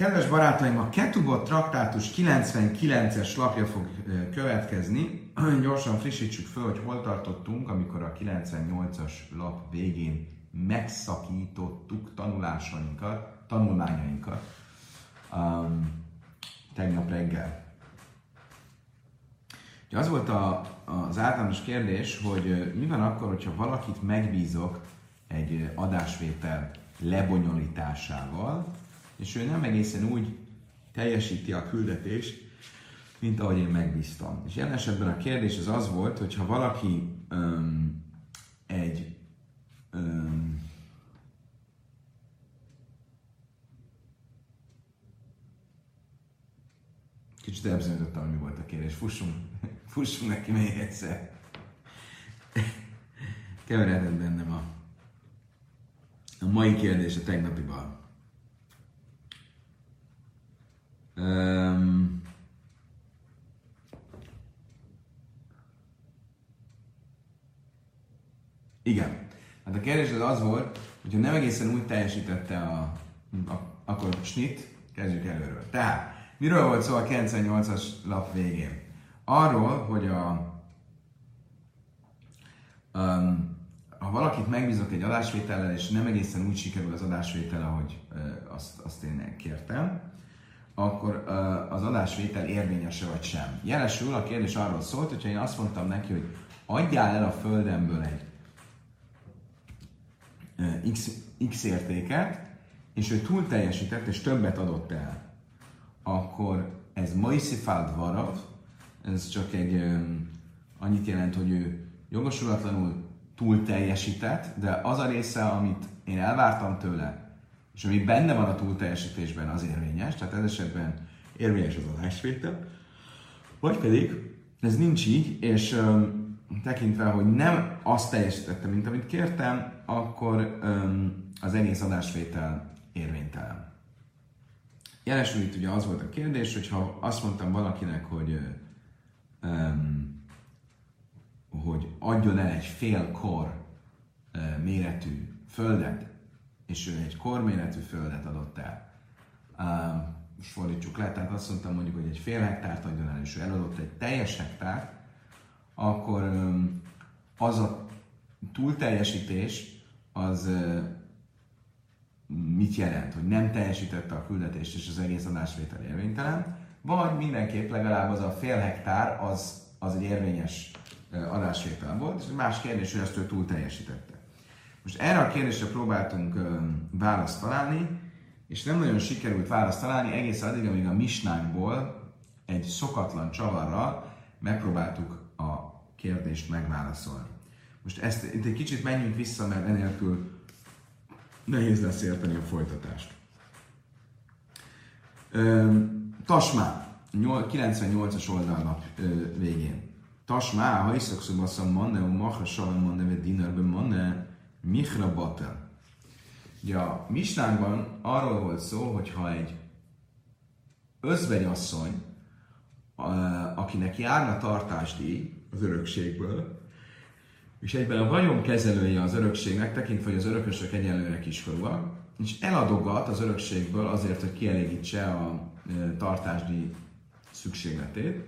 Kedves barátaim, a Ketubot traktátus 99-es lapja fog következni. Gyorsan frissítsük föl, hogy hol tartottunk, amikor a 98-as lap végén megszakítottuk tanulmányainkat tegnap reggel. Ugye az volt az általános kérdés, hogy mi van akkor, hogyha valakit megbízok egy adásvétel lebonyolításával, és ő nem egészen úgy teljesíti a küldetést, mint ahogy én megbíztam. És jelen esetben a kérdés az volt, hogy ha valaki kicsit elbizonyítottam, mi volt a kérdés. Fussunk neki még egyszer. Keveredett bennem a mai kérdés a tegnapival. Igen. Hát a kérdés az volt, hogyha nem egészen úgy teljesítette akkor snit, kezdjük előről. Tehát, miről volt szó a 98-as lap végén? Arról, hogy ha valakit megbízok egy adásvétellel, és nem egészen úgy sikerül az adásvétel, ahogy azt én kértem, akkor az adásvétel érvényese vagy sem. Jelesül a kérdés arról szólt, hogyha én azt mondtam neki, hogy adjál el a földemből egy X értéket, és ő túl teljesített, és többet adott el, akkor ez Moisifáld Varav, ez csak annyit jelent, hogy ő jogosulatlanul túl teljesített, de az a része, amit én elvártam tőle, és ami benne van a túlteljesítésben, az érvényes, tehát ez esetben érvényes az adásvétel, vagy pedig ez nincs így, és tekintve, hogy nem azt teljesítettem, mint amit kértem, akkor az egész adásvétel érvénytelen. Jelesül itt ugye az volt a kérdés, hogyha azt mondtam valakinek, hogy adjon el egy fél kor méretű földet, és ő egy korméretű földet adott el. Most fordítsuk le, tehát azt mondtam mondjuk, hogy egy fél hektárt adjon el, és ő eladott egy teljes hektárt, akkor az a túlteljesítés az mit jelent? Hogy nem teljesítette a küldetést, és az egész adásvétel érvénytelen, vagy mindenképp legalább az a fél hektár az egy érvényes adásvétel volt, és más kérdés, hogy azt ő túl teljesítette. Most erre a kérdésre próbáltunk választ találni, és nem nagyon sikerült választ találni egészen addig, amíg a misnánkból egy szokatlan csavarral megpróbáltuk a kérdést megválaszolni. Most itt egy kicsit menjünk vissza, mert enélkül nehéz lesz érteni a folytatást. Tasmá, 98-as oldalnap végén. Tasmá, ha iszakszobaszom manne, maha savan manne, ve dinarben manne, Michra Batel. Ugye a misnánkban arról volt szó, hogy ha egy özvegyasszony, akinek járna tartásdíj az örökségből, és egyben a vagyonkezelője az örökségnek, tekintve, hogy az örökösök egyenlőre kiskorúak, és eladogat az örökségből azért, hogy kielégítse a tartásdíj szükségletét,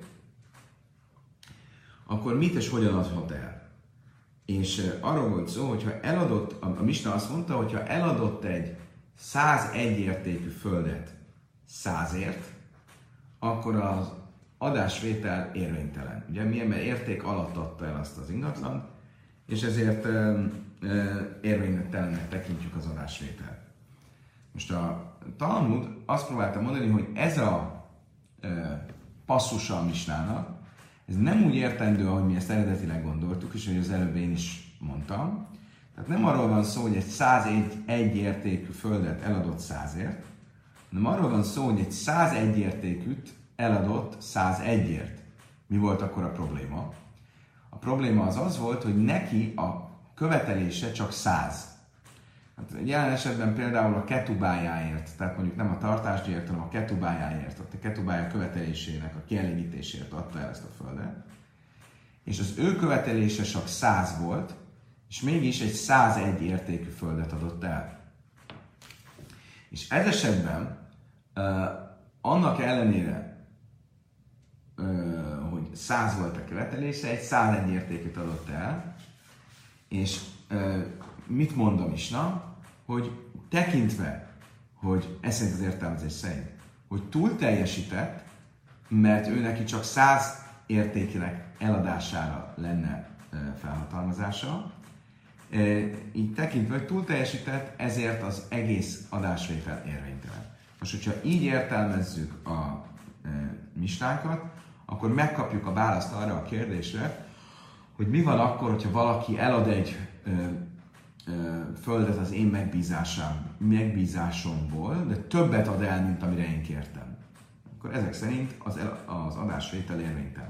akkor mit és hogyan adhat el? És arról volt szó, hogyha eladott, a misna azt mondta, hogyha eladott egy 101 értékű földet 100ért, akkor az adásvétel érvénytelen. Ugye milyen, mert érték alatt adta el azt az ingatlant, és ezért érvénytelennek tekintjük az adásvételt. Most a Talmud azt próbálta mondani, hogy ez a passzusa a misnának, ez nem úgy értendő, ahogy mi ezt eredetileg gondoltuk, és hogy az előbb én is mondtam. Tehát nem arról van szó, hogy egy 101 értékű földet eladott 100ért, hanem arról van szó, hogy egy 101 értékűt eladott 101ért. Mi volt akkor a probléma? A probléma az volt, hogy neki a követelése csak 100. Hát jelen esetben például a ketubájáért, tehát mondjuk nem a tartásdíjért, hanem a ketubájáért, a ketubája követelésének a kielégítésért adta el ezt a földet. És az ő követelése csak 100 volt, és mégis egy 101 értékű földet adott el. És ez esetben annak ellenére, hogy 100 volt a követelése, egy 101 értékét adott el, és mit mond a Misna? Hogy tekintve, hogy ez szerint az értelmezés szerint, hogy túl teljesített, mert ő neki csak 100 értékének eladására lenne felhatalmazása, így tekintve, hogy túl teljesített, ezért az egész adásvétel érvénytelen. Most, hogyha így értelmezzük a misnánkat, akkor megkapjuk a választ arra a kérdésre, hogy mi van akkor, hogyha valaki elad egy földet az én megbízásomból, de többet ad el, mint amire én kértem. Akkor ezek szerint az adásvétel érvénytelen.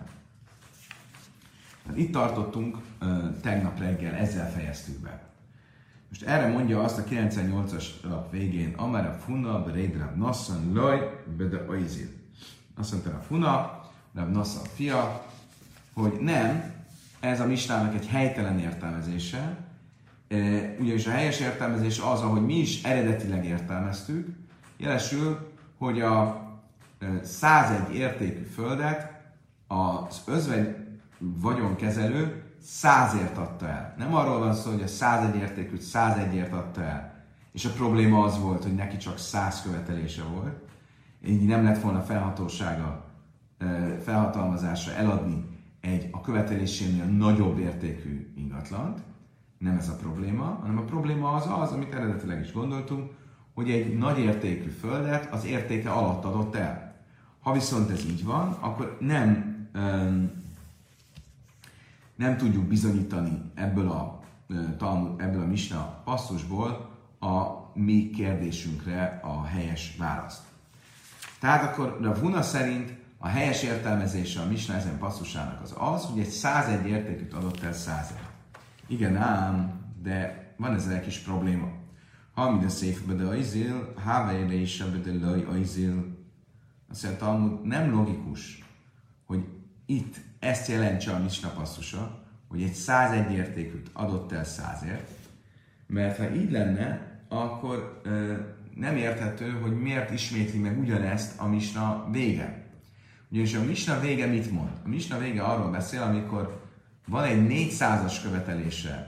Itt tartottunk tegnap reggel, ezzel fejeztük be. Most erre mondja azt a 98-as lap végén, Amara Funa, Beréd Nassan, Laj, Bede Aizil. Azt mondta a Funa, Rab Nassan fia, hogy nem, ez a misnának egy helytelen értelmezése, ugyanis a helyes értelmezés az, ahogy mi is eredetileg értelmeztük, jelesül, hogy a 101 értékű földet az özvegy vagyonkezelő 100-ért adta el. Nem arról van szó, hogy a 101 értékűt 101-ért adta el, és a probléma az volt, hogy neki csak 100 követelése volt, így nem lett volna felhatalmazása eladni egy a követelésénél nagyobb értékű ingatlant. Nem ez a probléma, hanem a probléma az, amit eredetileg is gondoltunk, hogy egy nagy értékű földet az értéke alatt adott el. Ha viszont ez így van, akkor nem tudjuk bizonyítani ebből a misna passzusból a mi kérdésünkre a helyes választ. Tehát akkor a Vuna szerint a helyes értelmezése a misna ezen passzusának az, hogy egy 101 értékűt adott el 100-ért. Igen ám, de van ezzel egy kis probléma. Ha mi de széfbe de ajzil, hávejre is de laj ajzil. Azt mondja, Talmud, nem logikus, hogy itt ezt jelentse a misna passzusa, hogy egy 101 értékűt adott el 100-ért, mert ha így lenne, akkor nem érthető, hogy miért ismétli meg ugyanezt a misna vége. Ugyanis a misna vége mit mond? A misna vége arról beszél, amikor van egy 400-as követelése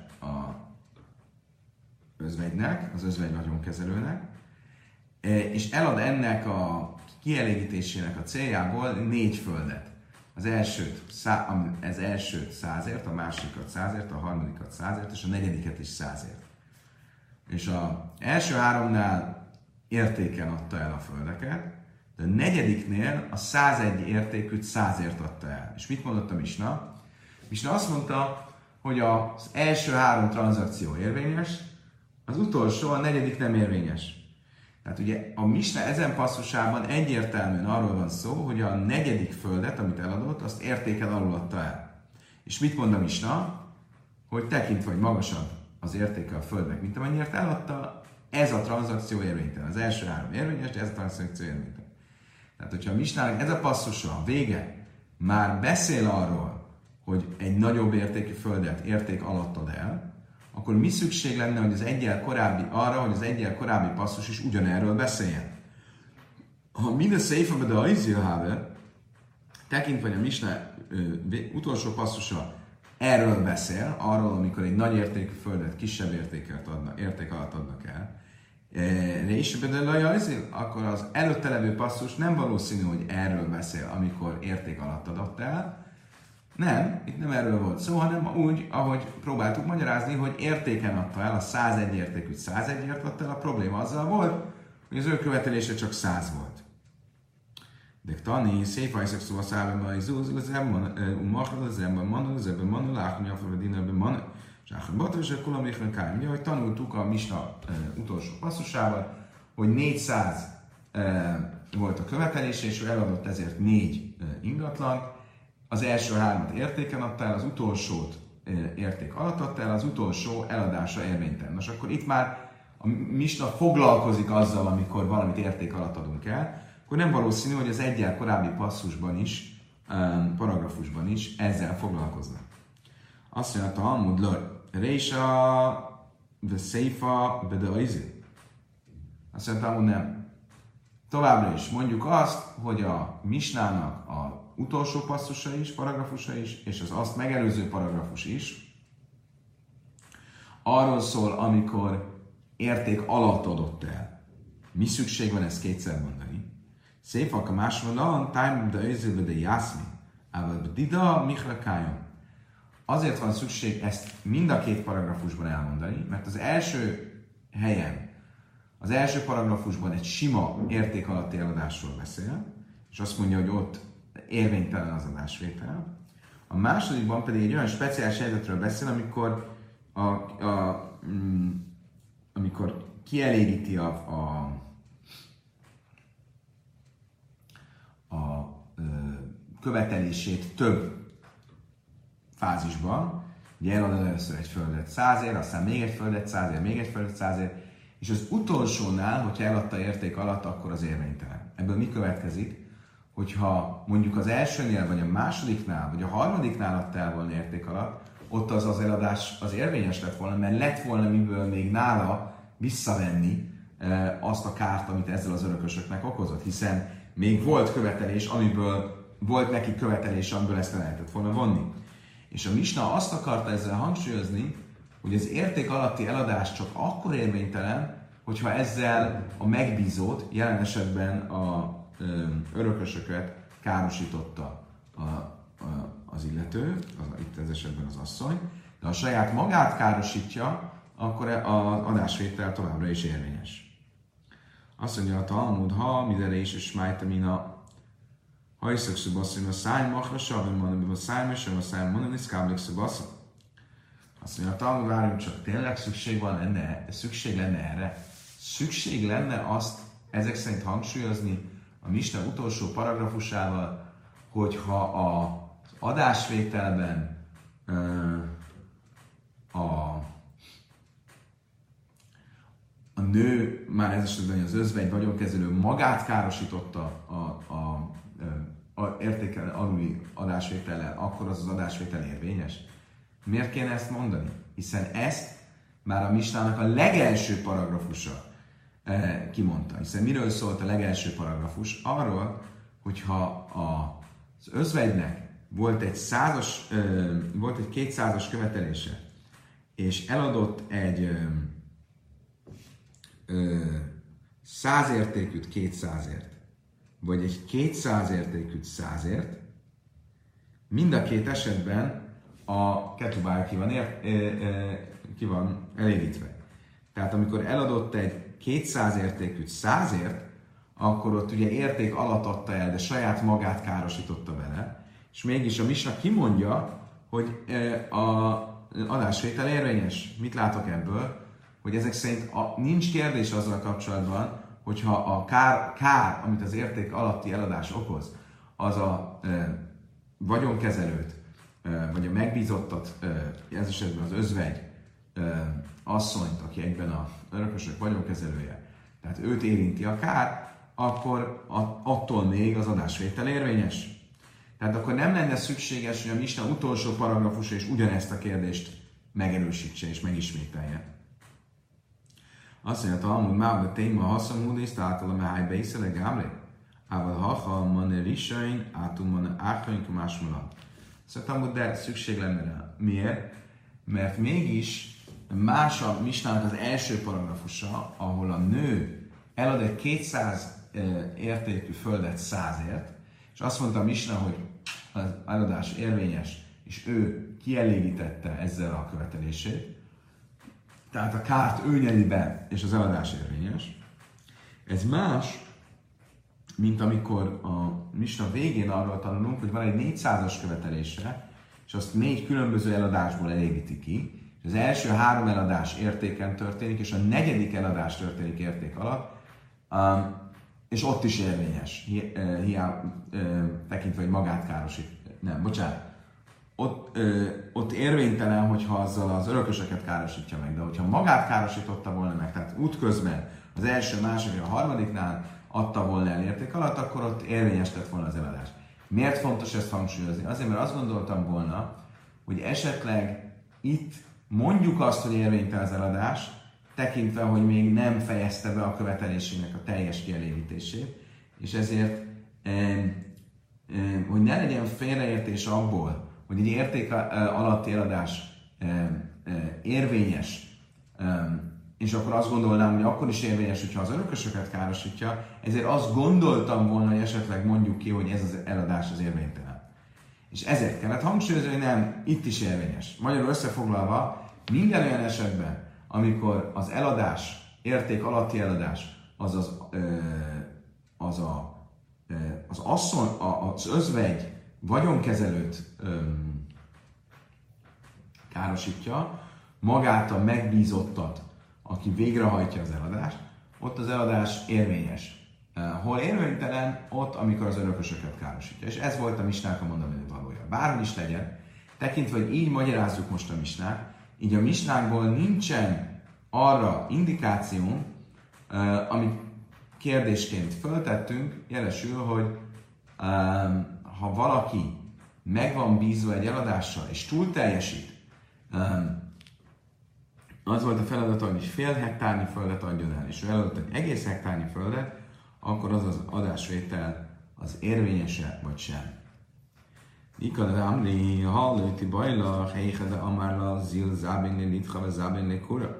az özvegy vagyonkezelőnek, és elad ennek a kielégítésének a céljából 4 földet. Az elsőt 100-ért, a másikat 100-ért, a harmadikat 100-ért, és a negyediket is 100-ért. És az első 3-nál értéken adta el a földeket, de a negyediknél a 101 értékűt 100-ért adta el. És mit mondott a misna? Misna azt mondta, hogy az első 3 tranzakció érvényes, az utolsó, a negyedik nem érvényes. Tehát ugye a misna ezen passzusában egyértelműen arról van szó, hogy a negyedik földet, amit eladott, azt értéken alul adta el. És mit mond a misna? Hogy tekintve, hogy magasabb az értéke a földnek, mint amennyiért eladta, ez a tranzakció érvénytelen. Az első 3 érvényes, de ez a tranzakció érvénytelen. Tehát, hogyha a misnának ez a passzusa, a vége, már beszél arról, hogy egy nagyobb értékű földet érték alatt ad el, akkor mi szükség lenne, hogy az egyel korábbi passzus is ugyanerről beszéljen? Ha minden széfebe de ajzilhábe, tekintve, hogy a misna utolsó passzusa erről beszél, arról, amikor egy nagy értékű földet kisebb érték alatt adnak el, akkor az előtte levő passzus nem valószínű, hogy erről beszél, amikor érték alatt adott el. Nem, itt nem erről volt szó, hanem úgy, ahogy próbáltuk magyarázni, hogy értéken adta el, a 101 értékűt 101-ért adta el, a probléma azzal volt, hogy az ő követelése csak 100 volt. De tani, szép hajszak szóval szállva, hogy zúzul az ebben, umachad az ebben, manul, láhni a fölvedinőben, manul, és áhra és akkor amikben kány. Ugye, hogy tanultuk a misna utolsó passzusával, hogy 400 volt a követelése, és ő eladott ezért 4 ingatlant. Az első 3-at értéken adta el, az utolsót érték alatt adta el, az utolsó eladása érvénytelen. Nos, akkor itt már a misna foglalkozik azzal, amikor valamit érték alatt adunk el, akkor nem valószínű, hogy az egyel korábbi passzusban is, paragrafusban is ezzel foglalkoznak. Azt mondja, a Talmud Résa, de Széfa, de Aizil. Azt mondja, Talmud nem. Továbbra is mondjuk azt, hogy a misnának az utolsó passzusa is, paragrafusa is, és az azt megelőző paragrafus is arról szól, amikor érték alatt adott el. Mi szükség van ezt kétszer mondani? Széfak a másodon, tájmú de őzőbe de jászmi, ával dida mihlakájon. Azért van szükség ezt mind a két paragrafusban elmondani, mert az első helyen, az első paragrafusban egy sima érték alatti eladásról beszél, és azt mondja, hogy ott érvénytelen az adásvétel. A másodikban pedig egy olyan speciális helyzetről beszél, amikor kielégíti a követelését több fázisban. Ugye elad először egy földet 100-ért, aztán még egy földet 100-ért, még egy földet 100-ért, és az utolsónál, hogyha eladta érték alatt, akkor az érvénytelen. Ebből mi következik? Hogyha mondjuk az elsőnél, vagy a másodiknál, vagy a harmadiknál adta el volna érték alatt, ott az eladás az érvényes lett volna, mert lett volna miből még nála visszavenni azt a kárt, amit ezzel az örökösöknek okozott, hiszen még volt követelés, volt neki követelés, amiből ezt el lehetett volna vonni. És a misna azt akarta ezzel hangsúlyozni, hogy az érték alatti eladás csak akkor érvénytelen, hogyha ezzel a megbízót, jelen esetben a örökösöket károsította az illető, itt ez esetben az asszony, de ha saját magát károsítja, akkor az adásvétel továbbra is érvényes. Azt mondja a Talmud, ha midere is és májtamina hajszak szubaszim a száj mahrasa, vagy mondom a száj mesem, a száj mondom, és káblik szubaszim. Azt mondja a Talmud, várjunk csak, tényleg szükség lenne erre? Szükség lenne azt ezek szerint hangsúlyozni a misna utolsó paragrafusával, hogyha az adásvételben a nő, már ez esetben az özvegy vagyonkezelő magát károsította a értéken aluli adásvétellel, akkor az adásvétel érvényes. Miért kéne ezt mondani? Hiszen ezt már a misnának a legelső paragrafusa kimondta. Hiszen miről szólt a legelső paragrafus? Arról, hogyha az özvegynek volt egy 200-as követelése, és eladott egy 100 értékűt 200-ért, vagy egy 200 értékűt 100-ért, mind a két esetben a ketubája ki van elégítve. Tehát amikor eladott egy 200 értékűt 100-ért, akkor ott ugye érték alatt adta el, de saját magát károsította vele, és mégis a misna kimondja, hogy az adásvétel érvényes. Mit látok ebből? Hogy ezek szerint nincs kérdés azzal kapcsolatban, hogyha a kár, amit az érték alatti eladás okoz, az a vagyonkezelőt, vagy a megbízottat, ez esetben az özvegy asszonyt, aki egyben a örökösök vagyonkezelője, tehát őt érinti a kár, akkor attól még az adásvétel érvényes. Tehát akkor nem lenne szükséges, hogy a misna utolsó paragrafusa is ugyanezt a kérdést megerősítse és megismételje. Azt mondja, Talmud mába téma haszamúdészt által a háj beiszele gámlé, ával haha mane risain, átum mane ákaink másmala. Szóval Talmud, de szükség lenne rá. Miért? Mert mégis más a misnának az első paragrafusa, ahol a nő elad egy 200 értékű földet 100-ért, és azt mondta a misna, hogy az eladás érvényes, és ő kielégítette ezzel a követelését, tehát a kárt ő nyeri be, és az eladás érvényes. Ez más, mint amikor a misna végén arról tanulunk, hogy van egy 400-as követelése, és azt 4 különböző eladásból elégíti ki, és az első 3 eladás értéken történik, és a 4. eladás történik érték alatt, és ott is érvényes, tekintve, hogy magát károsít. Nem, bocsánat. Ott érvénytelen, hogyha azzal az örököseket károsítja meg, de hogyha magát károsította volna meg, tehát útközben az első, második, a harmadiknál adta volna el érték alatt, akkor ott érvényes lett volna az eladás. Miért fontos ezt hangsúlyozni? Azért, mert azt gondoltam volna, hogy esetleg itt mondjuk azt, hogy érvénytelen az eladás, tekintve, hogy még nem fejezte be a követelésének a teljes kielégítését, és ezért, hogy ne legyen félreértés abból, hogy egy érték alatti eladás érvényes, és akkor azt gondolnám, hogy akkor is érvényes, hogyha az örökösöket károsítja, ezért azt gondoltam volna, hogy esetleg mondjuk ki, hogy ez az eladás az érvénytelen. És ezért kellett hangsúlyozni, hogy nem, itt is érvényes. Magyarul összefoglalva, minden olyan esetben, amikor az eladás, érték alatti eladás, az özvegy vagyonkezelőt károsítja, magát a megbízottat, aki végrehajtja az eladást, ott az eladás érvényes. Hol érvénytelen, ott, amikor az örökösöket károsítja. És ez volt a misnák a mondani valója. Bárhogy is legyen, tekintve, hogy így magyarázzuk most a misnát, így a misnákból nincsen arra indikáció, amit kérdésként föltettünk, jelesül, hogy ha valaki meg van bízva egy eladással, és túl teljesít, az volt a feladata, hogy is fél hektárnyi földet adjon el, és ő eladott egy egész hektárnyi földet, akkor az az adásvétel az érvényese, vagy sem. Ikad Amri, hallőti bajla, helyhede amárla, zil zábénlé litha, vagy zábénlé kura.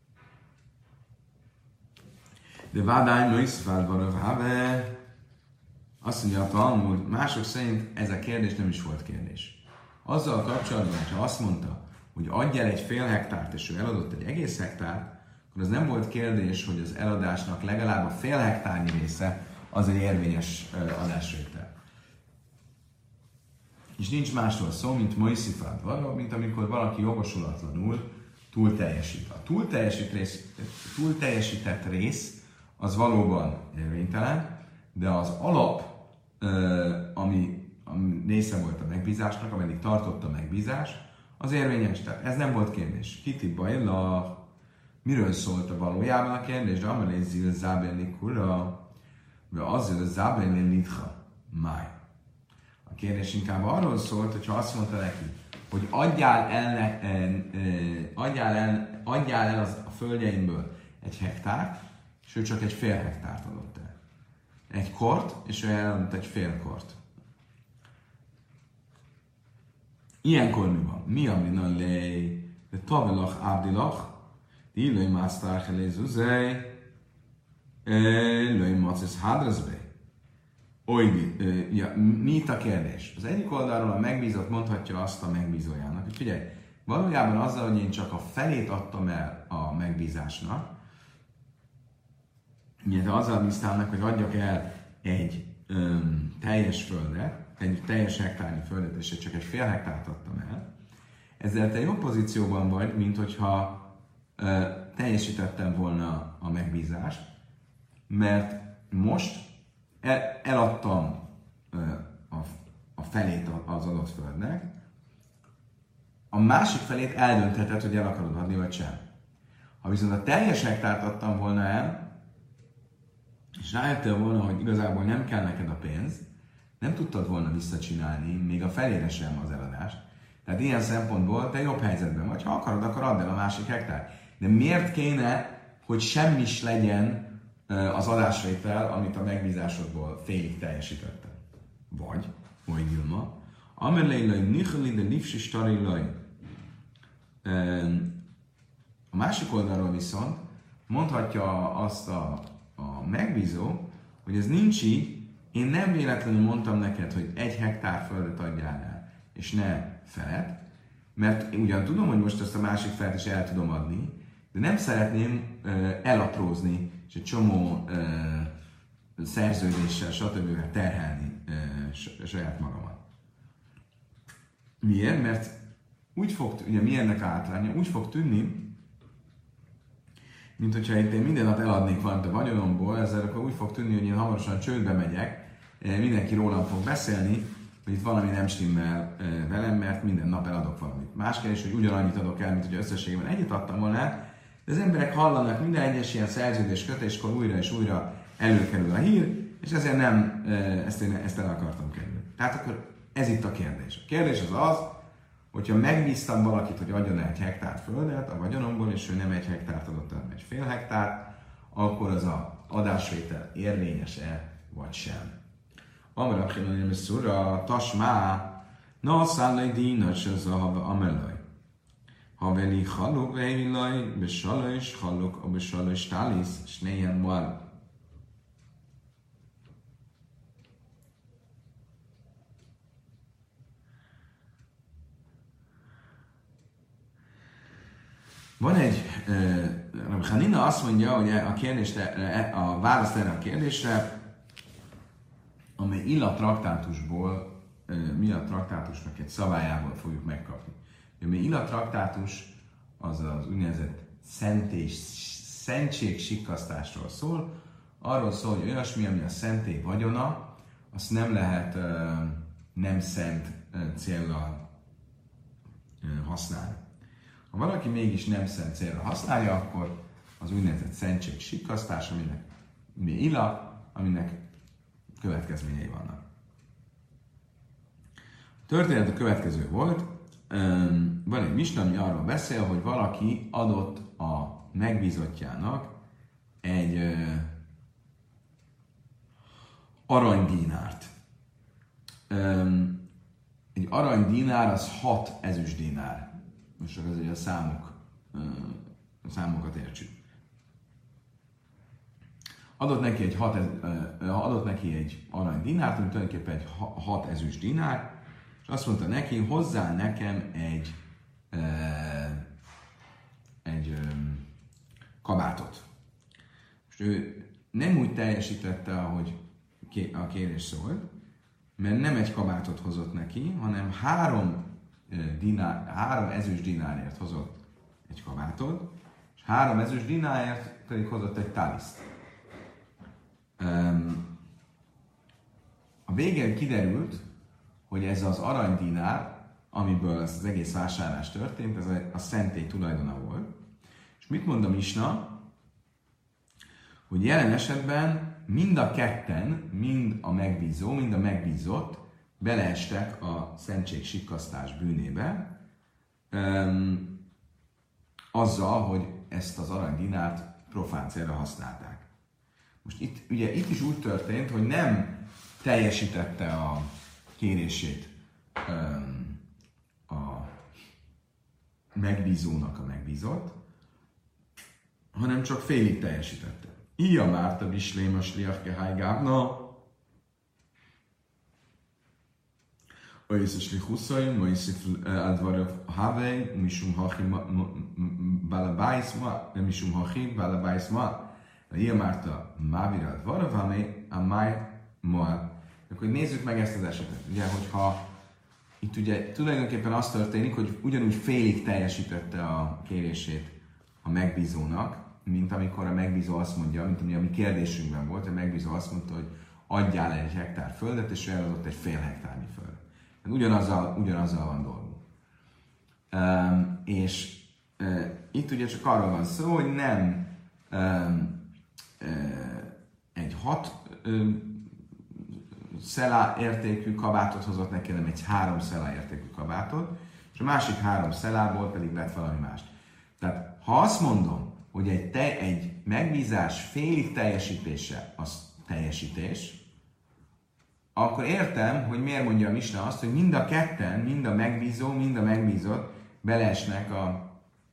De vádány nőszfád varöv azt mondja a Talmud, mások szerint ez a kérdés nem is volt kérdés. Azzal kapcsolatban, hogyha azt mondta, hogy adj el egy fél hektárt, és ő eladott egy egész hektárt, akkor az nem volt kérdés, hogy az eladásnak legalább a fél hektárnyi része az egy érvényes adásvétel. És nincs másról szó, mint moiszifád varra, mint amikor valaki jogosulatlanul túl teljesít. A túl teljesített rész az valóban érvénytelen, de az alap, ami része volt a megbízásnak, ameddig tartott a megbízás, az érvényes. Tehát ez nem volt kérdés. Kiti bajla, miről szólt a valójában a kérdés? De amelé zil zábelni kura, vagy azért a zábelni litha, máj. A kérdés inkább arról szólt, hogyha azt mondta neki, hogy adjál el a földjeimből egy hektárt, és ő csak egy fél hektárt adott el. Egy kort, és ő eladott egy fél kort. Ilyenkor mi van? Mi amina lej, de tavelach abdilach, illői másztár elé zuzej, illői macis hádrazbé. Mi itt a kérdés? Az egyik oldalról a megbízott mondhatja azt a megbízójának, hogy figyelj, valójában azzal, hogy én csak a felét adtam el a megbízásnak, de azzal bíztálnak, hogy adjak el egy teljes földet, egy teljes hektárnyi földet, és csak egy fél hektárt adtam el, ezzel te jobb pozícióban vagy, mint hogyha teljesítettem volna a megbízást, mert most eladtam a felét az adott földnek, a másik felét eldöntheted, hogy el akarod adni, vagy sem. Ha viszont a teljes hektárt adtam volna el, és rájöttél volna, hogy igazából nem kell neked a pénz, nem tudtad volna visszacsinálni, még a felére sem az eladást. Tehát ilyen szempontból te jobb helyzetben vagy. Ha akarod, akkor add el a másik hektár. De miért kéne, hogy semmis legyen az adásvétel, amit a megbízásodból félig teljesítettem? Vagy Gilma, amelélaj nichali de lifsi starilaj. A másik oldalról viszont mondhatja azt a megbízó, hogy ez nincs így, én nem véletlenül mondtam neked, hogy egy hektár földet adjál el, és ne felet, mert ugyan tudom, hogy most ezt a másik felet is el tudom adni, de nem szeretném elaprózni, és egy csomó szerződéssel, stb. Terhelni saját magamat. Miért? Mert úgy fog, ugye mi ennek általánya, úgy fog tűnni, mint hogyha én minden nap eladnék valamit a vagyonomból, ezzel akkor úgy fog tűnni, hogy én hamarosan csődbe megyek, mindenki rólam fog beszélni, hogy itt valami nem stimmel velem, mert minden nap eladok valamit. Más kérdés, hogy ugyanannyit adok el, mint hogy összességében egyet adtam volna el, de az emberek hallanak minden egyes ilyen szerződés kötéskor újra és újra előkerül a hír, és ezért nem ezt el akartam kerülni. Tehát akkor ez itt a kérdés. A kérdés az az, hogyha megbíztam valakit, hogy adjon egy hektár földet a vagyonomból, és ő nem egy hektárt adott, hanem egy fél hektárt, akkor az a adásvétel érvényes-e, vagy sem. Amara Chilonim Szura, Tasmá, Na szállai dínas az a amelaj. Haveli haluk vejlaj, besalajs haluk, a besalajs tálisz, s néhen van. Van egy, Rabbi Hanina azt mondja, hogy a választ erre a kérdésre, amely Illa traktátusból, mi a traktátusnak egy szabályából fogjuk megkapni. Ami Illa traktátus az az úgynevezett szentségsikkasztásról szól, arról szól, hogy olyasmi, ami a szentély vagyona, azt nem lehet nem szent céllal használni. Ha valaki mégis nem szent célra használja, akkor az úgynevezett szentségsikkasztás, aminek mi Illa, aminek következményei vannak. A történet a következő volt, van egy misna, ami arról beszél, hogy valaki adott a megbízottjának egy aranydinárt. Egy aranydinár az 6 ezüstdinár. Most csak azért a számokat értsük. Adott neki egy aranydinárt, ami tulajdonképpen egy 6 ezüst dinár, és azt mondta neki, hozzá nekem egy kabátot. És ő nem úgy teljesítette, ahogy a kérés szólt, mert nem egy kabátot hozott neki, hanem 3 ezüst dinárért hozott egy kabátot, és 3 ezüst dinárért pedig hozott egy taliszt. A végén kiderült, hogy ez az aranydinár, amiből ez az egész vásárlás történt, ez a szentély tulajdona volt. És mit mond a misna? Hogy jelen esetben mind a ketten, mind a megbízó, mind a megbízott beleestek a szentségsikkasztás bűnébe, azzal, hogy ezt az aranydinárt profán célra használták. Most itt is úgy történt, hogy nem teljesítette a kérését a megbízónak a megbízott, hanem csak félig teljesítette. Ija Márta Bislém a Sliach Gábna, Oiszes Lichuszai, Oiszif Advarov Havej, Misum Hachi Balabájszma, Misum Hachi Balabájszma, Ija Márta Mávira Advarov Havej, Amáj Moab. Akkor nézzük meg ezt az esetet. Ugye, hogyha itt ugye tulajdonképpen az történik, hogy ugyanúgy félig teljesítette a kérését a megbízónak, mint amikor a megbízó azt mondja, mint ami a mi kérdésünkben volt, a megbízó azt mondta, hogy adjál egy hektár földet, és ő eladott egy fél hektárnyi földet. Ugyanazzal van dolgunk. Itt ugye csak arról van szó, hogy nem egy 6 szelá értékű kabátot hozott neki, hanem egy 3 szelá értékű kabátot, és a másik 3 szelából pedig vett valami mást. Tehát ha azt mondom, hogy egy megbízás félig teljesítése az teljesítés, akkor értem, hogy miért mondja a misna azt, hogy mind a ketten, mind a megbízó, mind a megbízott beleesnek a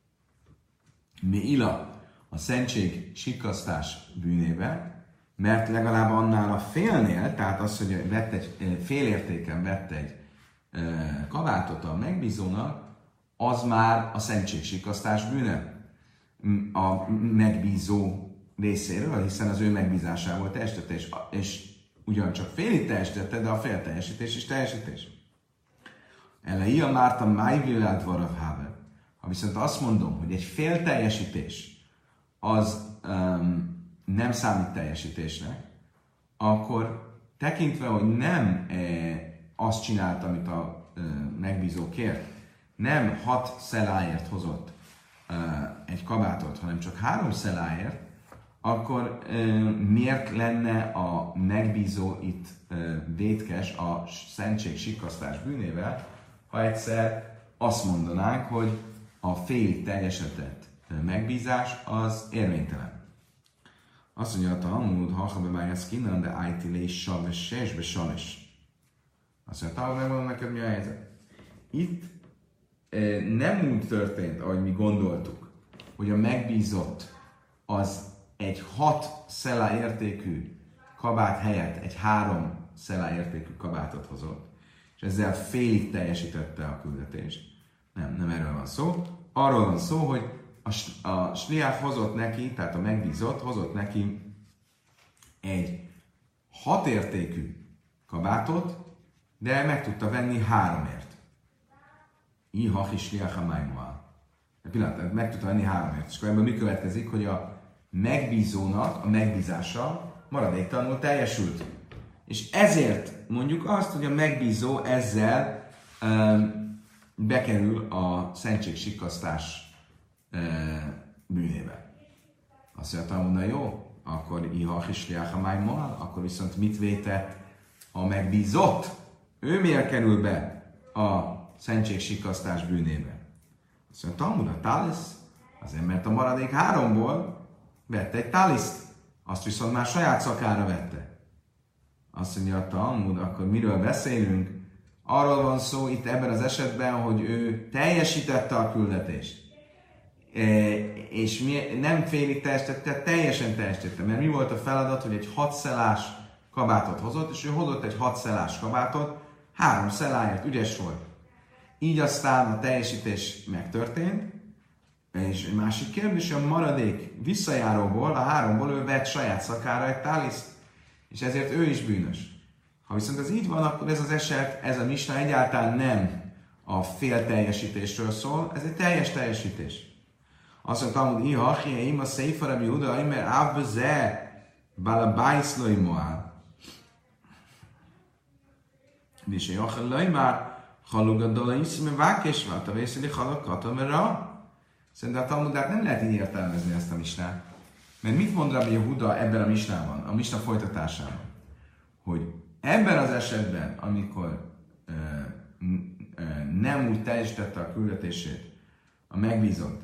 Meila, a szentség sikkasztás bűnébe, mert legalább annál a félnél, tehát az, hogy félértéken vett egy kabátot a megbízónak, az már a szentségsikkasztás bűne a megbízó részéről, hiszen az ő megbízásából teljesítette, és ugyancsak félig teljesítette, de a fél teljesítés is teljesítés. Elejél Márta Májvilát Varav Haver. Ha viszont azt mondom, hogy egy fél teljesítés az nem számít teljesítésnek, akkor tekintve, hogy nem azt csinált, amit a megbízó kért, nem 6 szeláért hozott egy kabátot, hanem csak 3 szeláért, akkor miért lenne a megbízó itt vétkes a szentség sikkasztás bűnével, ha egyszer azt mondanánk, hogy a félig teljesített megbízás az érvénytelen. Azt mondja, a Talmud, ha bebájjász kinnen, de ájtilés, saves, sesbe, saves. Azt mondja, Talmud, megmondom neked, mi a helyzet. Itt nem úgy történt, ahogy mi gondoltuk, hogy a megbízott az egy 6 szela értékű kabát helyett egy 3 szela értékű kabátot hozott, és ezzel félig teljesítette a küldetést. Nem erről van szó. Arról van szó, hogy a sliach hozott neki, tehát a megbízott hozott neki egy 6 értékű kabátot, de meg tudta venni 3-ért. Iha is sliach a májmoál. Pillanat, meg tudta venni 3-ért. És akkor ebből mi következik, hogy a megbízónak a megbízása maradéktalanul teljesült. És ezért mondjuk azt, hogy a megbízó ezzel bekerül a szentségsikkasztás bűnébe. Azt mondja, mondani, jó, akkor ihach is liáchamájmal, akkor viszont mit vétett a megbízott? Ő miért kerül be a szentségsikkasztás bűnébe? Azt mondja, Talmud, a talisz, azért mert a maradék 3-ból vette egy taliszt, azt viszont már saját szakára vette. Azt mondja a Talmud, akkor miről beszélünk? Arról van szó itt ebben az esetben, hogy ő teljesítette a küldetést. És nem félig teljesítette, teljesen teljesítette. Mert mi volt a feladat, hogy egy 6 szelás kabátot hozott, és ő hozott egy 6 szelás kabátot, 3 szeláért ügyes volt. Így aztán a teljesítés megtörtént, és egy másik kérdés, a maradék visszajáróból, a 3-ból ő vett saját szakára egy táliszt, és ezért ő is bűnös. Ha viszont ez így van, akkor ez az eset, ez a misna egyáltalán nem a fél teljesítésről szól, ez egy teljes teljesítés. Azt mondta, hogy iha, hi, ima, széfa, rabbi Huda, imer, abze, balabájsz lojmoá. Vise jochel lojmár, halugad iszme vákés, vált a vészeli halakatomra. Szerintem a Talmudát nem lehet így értelmezni ezt a misnát. Mert mit mond Rabbi Huda ebben a misnában, a misna folytatásában? Hogy ebben az esetben, amikor nem úgy teljesítette a küldetését a megbízott,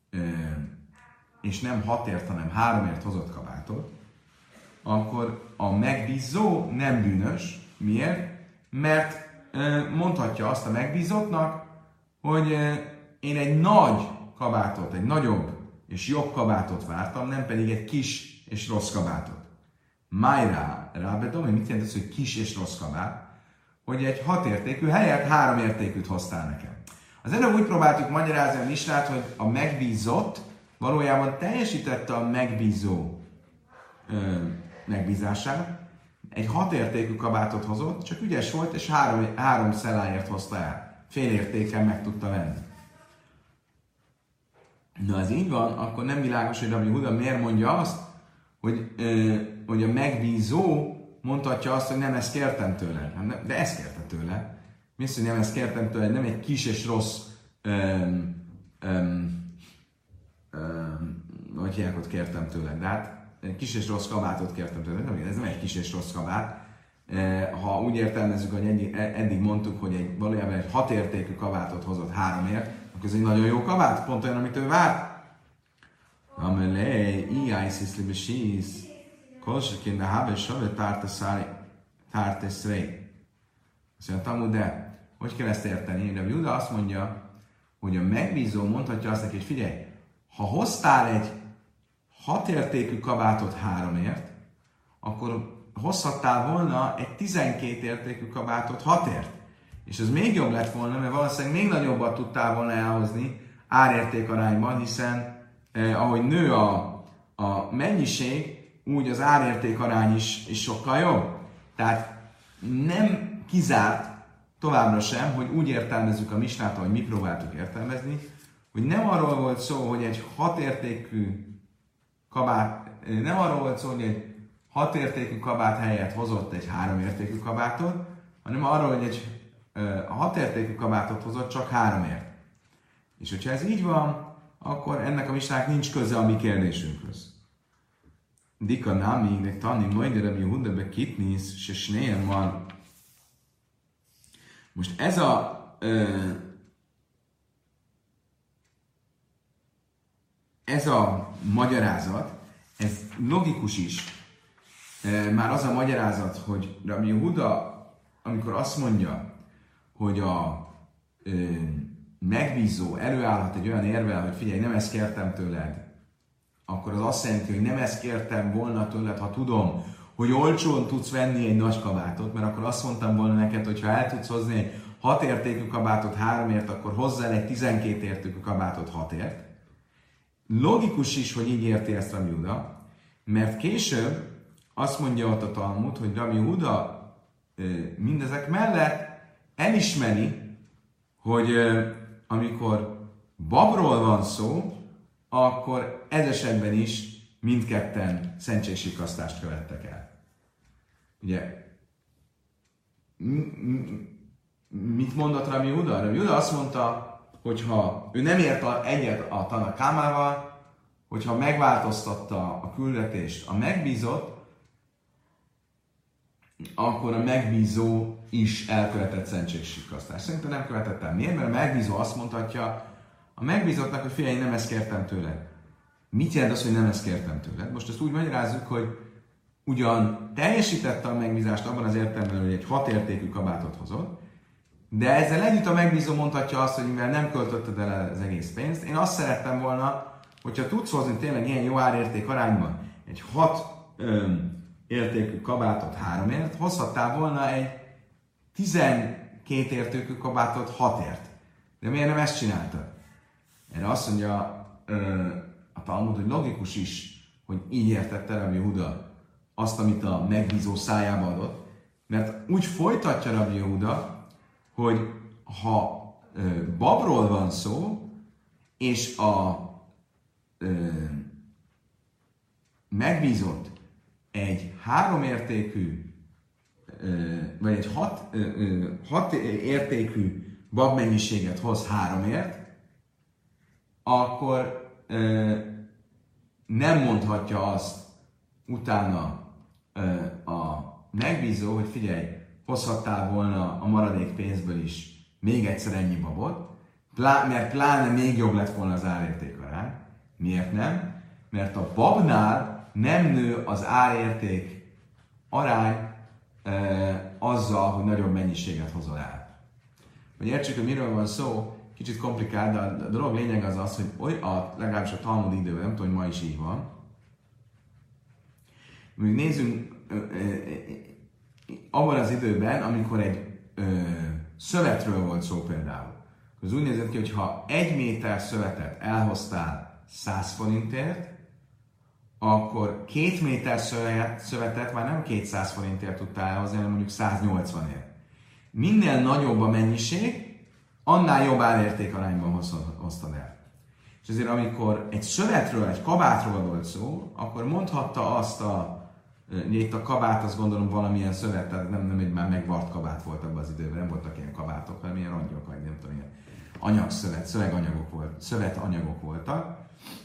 és nem 6-ért, hanem 3-ért hozott kabátot, akkor a megbízó nem bűnös. Miért? Mert mondhatja azt a megbízottnak, hogy én egy nagy kabátot, egy nagyobb és jobb kabátot vártam, nem pedig egy kis és rossz kabátot. Májrá, rábedom, hogy mit jelent ez, hogy kis és rossz kabát? Hogy egy 6 értékű helyett 3 értékűt hoztál nekem. Az előbb úgy próbáltuk magyarázni a misnát, hogy a megbízott valójában teljesítette a megbízó megbízását, egy 6 értékű kabátot hozott, csak ügyes volt, és 3 szeláért hozta el. Fél értéken meg tudta venni. Na, ez így van, akkor nem világos, hogy Rabbi Huda miért mondja azt, hogy a megbízó mondhatja azt, hogy nem ezt kértem tőle. De ezt kérte tőle. Mi az, hogy nem ezt kértem tőle, nem egy kis és rossz hogy hívják, ott kértem tőle. De hát egy kis és rossz kabátot kértem tőle. Ez nem egy kis és rossz kabát. Ha úgy értelmezzük, hogy eddig mondtuk, hogy valójában egy 6 értékű kabátot hozott 3-ért, akkor ez egy nagyon jó kabát, pont olyan, amit ő várt. Amelé, ijájszisz libesísz, kolsaként a hábe save tárteszré. Azt mondja, de hogy kell ezt érteni? De Júda azt mondja, hogy a megbízó mondhatja azt neki, hogy figyelj, ha hoztál egy 6 értékű kabátot 3-ért, akkor hozhattál volna egy 12 értékű kabátot 6-ért. És ez még jobb lett volna, mert valószínűleg még nagyobbat tudtál volna elhozni árérték arányban, hiszen ahogy nő a mennyiség, úgy az árérték arány is sokkal jobb. Tehát nem kizárt továbbra sem, hogy úgy értelmezzük a misnát, ahogy mi próbáltuk értelmezni, hogy nem arról volt szó, hogy egy 6 értékű kabát, nem arról volt szó, hogy egy 6 értékű kabát helyett hozott egy 3 értékű kabátot, hanem arról, hogy egy 6 értékű kabátot hozott csak 3-ért. És hogyha ez így van, akkor ennek a misnának nincs köze a mi kérdésünkhöz. Dika nami, tanni majd Rabbi Huda be kitnisz, se snéjem van. Most ez a ez a magyarázat, ez logikus is. Már az a magyarázat, hogy Rabbi Yehuda, amikor azt mondja, hogy a megbízó előállhat egy olyan érvel, hogy figyelj, nem ezt kértem tőled, akkor az azt jelenti, hogy nem ezt kértem volna tőled, ha tudom, hogy olcsón tudsz venni egy nagy kabátot, mert akkor azt mondtam volna neked, hogy ha el tudsz hozni egy 6 értékű kabátot 3-ért, akkor hozzá egy 12 értékű kabátot 6-ért. Logikus is, hogy így érti ezt Rabbi Yehuda, mert később azt mondja ott a Talmud, hogy Rabbi Yehuda mindezek mellett elismeri, hogy amikor babról van szó, akkor ez esetben is mindketten szentségsikasztást követtek el. Ugye, mit mondott Rabbi Yehuda? Rabbi Yehuda azt mondta, hogyha ő nem ért egyet a Tanakámával, hogyha megváltoztatta a küldetést a megbízott, akkor a megbízó is elkövetett szentségsikasztást. Szerintem nem követett el. Miért? Mert a megbízó azt mondhatja a megbízottnak, hogy figyelj, nem ezt kértem tőled. Mit jelent az, hogy nem ezt kértem tőled? Most ezt úgy magyarázzuk, hogy ugyan teljesítette a megbízást abban az értelemben, hogy egy 6 értékű kabátot hozott, de ezzel együtt a megbízó mondhatja azt, hogy mivel nem költötted el az egész pénzt, én azt szerettem volna, hogyha tudsz hozni tényleg ilyen jó árérték arányban egy 6 értékű kabátot 3-ért, hozhattál volna egy 12 értékű kabátot 6-ért. De miért nem ezt csináltad? Erre azt mondja a Talmud, hogy logikus is, hogy így értette Rabbi Yehuda azt, amit a megbízó szájába adott, mert úgy folytatja Rabbi Yehuda, hogy ha babról van szó, és a megbízott egy 3 értékű, vagy egy 6 értékű babmennyiséget hoz 3-ért, akkor nem mondhatja azt utána a megbízó, hogy figyelj, hozhattál volna a maradék pénzből is még egyszer ennyi babot, mert pláne még jobb lett volna az árértékarány. Miért nem? Mert a babnál nem nő az árérték arány azzal, hogy nagyobb mennyiséget hozol el. Hogy értsük, hogy miről van szó, kicsit komplikált, de a dolog lényeg az az, hogy legalábbis a Talmud időben, nem tudom, hogy ma is így van. Még nézzünk abban az időben, amikor egy szövetről volt szó például. Az úgy nézett ki, hogy ha 1 méter szövetet elhoztál 100 forintért, akkor 2 méter szövetet már nem 200 forintért tudtál elhozni, hanem mondjuk 180-ért. Minél nagyobb a mennyiség, annál jobb árértékarányban hoztad el. És ezért amikor egy szövetről, egy kabátról volt szó, akkor mondhatta azt itt a kabát, azt gondolom valamilyen szövet, tehát nem egy már megvart kabát volt abban az időben, nem voltak ilyen kabátok, hanem ilyen rongyok, vagy nem tudom, ilyen szövetanyagok voltak.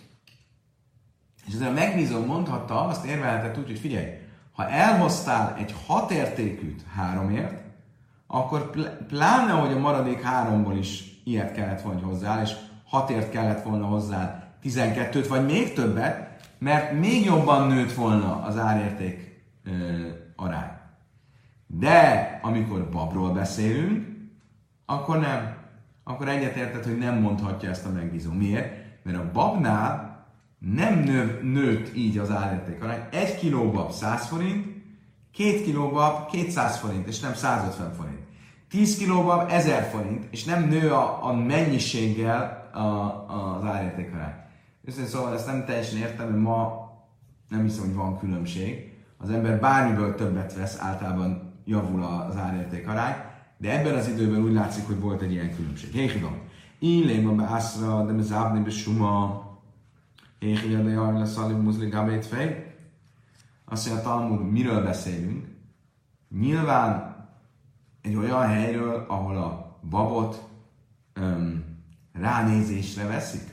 És ezzel a megbízó mondhatta azt, érvelhetett úgy, hogy figyelj, ha elhoztál egy 6 értékűt 3-ért, akkor pláne, hogy a maradék 3-ból is ilyet kellett volna hozzá, és 6-ért kellett volna hozzá 12-t, vagy még többet, mert még jobban nőtt volna az árérték arány. De amikor babról beszélünk, akkor nem. Akkor egyetérted, hogy nem mondhatja ezt a megbízó. Miért? Mert a babnál nem nőtt így az árérték arány. 1 kiló bab 100 forint, 2 kiló bab 200 forint, és nem 150 forint. 10 kiló bab 1000 forint, és nem nő a mennyiséggel az árérték arány. Szóval ezt nem teljesen értem, mert ma nem hiszem, hogy van különbség. Az ember bármiből többet vesz, általában javul az árérték arány, de ebben az időben úgy látszik, hogy volt egy ilyen különbség. Héhidom. Illém be ászra, de zábni be suma. Héhidom, de jaj, lesz alim muzli gabét fej. Azt mondja, Talmud, miről beszélünk? Nyilván egy olyan helyről, ahol a babot ránézésre veszik.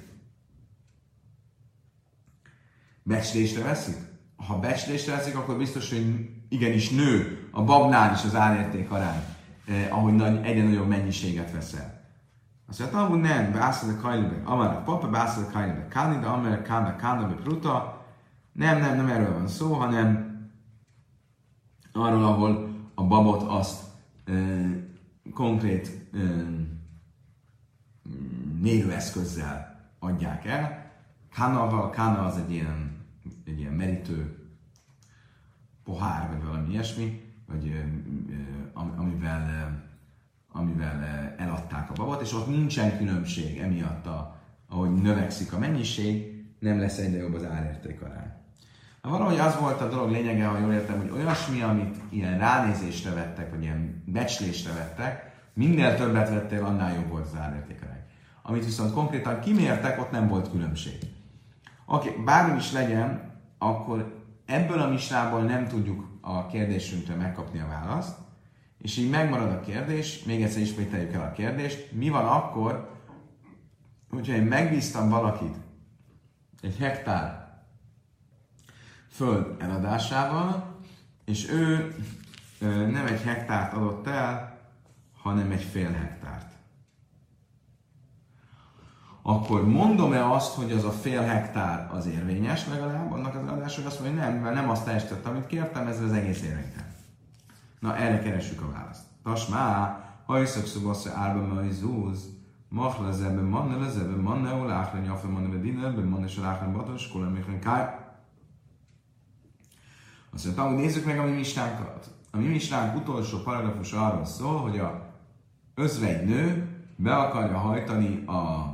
Becslésre veszik? Ha becslésre veszik, akkor biztos, hogy igenis nő a babnál is az árérték arány, ahogy egyre nagyobb mennyiséget veszel. Azt mondja, hogy nem, beászol a kajlibe, amara papa, beászol a kajlibe, kánida, amara kána, be pruta. Nem erről van szó, hanem arról, ahol a babot azt konkrét mérőeszközzel adják el. Kána az egy ilyen merítő pohár, vagy valami ilyesmi, vagy amivel eladták a babot, és ott nincsen különbség emiatt, ahogy növekszik a mennyiség, nem lesz egyre jobb az árérték arány. Valahogy az volt a dolog lényege, ha jól értem, hogy olyasmi, amit ilyen ránézésre vettek, vagy ilyen becslésre vettek, minél többet vettél, annál jobb volt az árérték arány. Amit viszont konkrétan kimértek, ott nem volt különbség. Oké, bármi is legyen, akkor ebből a misnából nem tudjuk a kérdésünkre megkapni a választ, és így megmarad a kérdés, még egyszer ismételjük el a kérdést, mi van akkor, hogyha én megbíztam valakit egy hektár föld eladásával, és ő nem egy hektárt adott el, hanem egy fél hektárt. Akkor mondom-e azt, hogy az a fél hektár az érvényes legalább, annak az eladás, hogy azt mondja, hogy nem, mivel nem azt teljesítettem, amit kértem, ez az egész érvénytelen. Na, erre keressük a választ. Tasmá, ha iszak azt, hogy árba majd zúz, machla zebe manne, oláhra nyafra manne, dinnerbe manne, és oláhra batos, kola mikren káj. Azt mondta, hogy nézzük meg a mi misnánkat. A mi misnánk utolsó paragrafus arról szól, hogy a özvegy nő be akarja hajtani a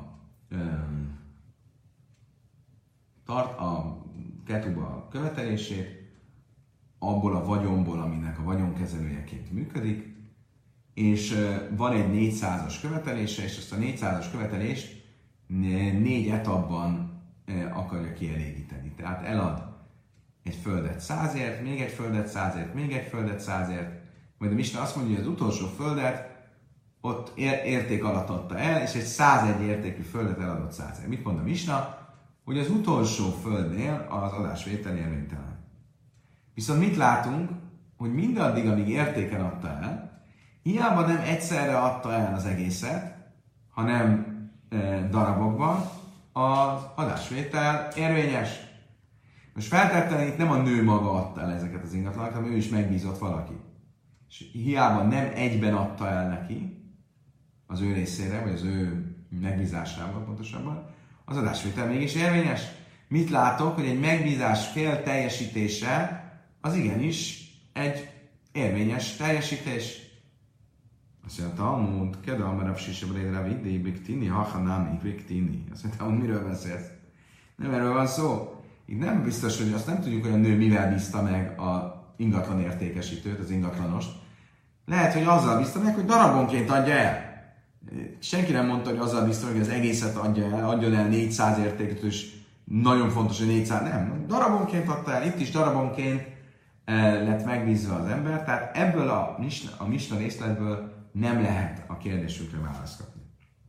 ketuba követelését abból a vagyonból, aminek a vagyonkezelőjeként működik, és van egy 400-as követelése, és ezt a 400-as követelést 4 etapban akarja kielégíteni. Tehát elad egy földet 100-ért, még egy földet 100-ért, még egy földet 100-ért, majd a Misna azt mondja, hogy az utolsó földet ott érték alatt adta el, és egy 101 értékű földet eladott 100-ért. Mit mond a Misna? Hogy az utolsó földnél az adásvétel érvénytelen. Viszont mit látunk? Hogy mindaddig, amíg értéken adta el, hiába nem egyszerre adta el az egészet, hanem darabokban, az adásvétel érvényes. Most feltétlenül itt nem a nő maga adta el ezeket az ingatlanokat, hanem ő is megbízott valaki. És hiába nem egyben adta el neki, az ő részére, vagy az ő megbízásával pontosabban, az adásvétel mégis érvényes. Mit látok, hogy egy megbízás fél teljesítése az igenis egy érvényes teljesítés. Azt mondja, Talmud, kedve amarabb sisebbre ravidé, biktini, hachanámi, biktini. Azt mondja, hogy miről beszélsz? Nem erről van szó. Itt nem biztos, hogy azt nem tudjuk, hogy a nő mivel bízta meg az ingatlan értékesítőt, az ingatlanost. Lehet, hogy azzal bízta meg, hogy darabonként adja el. Senki nem mondta, hogy azzal bízta meg, hogy az egészet adjon el 400 értéket, és nagyon fontos, hogy 400, nem. Darabonként adta el, itt is darabonként lett megbízva az ember, tehát ebből a misna részletből nem lehet a kérdésükre választ kapni.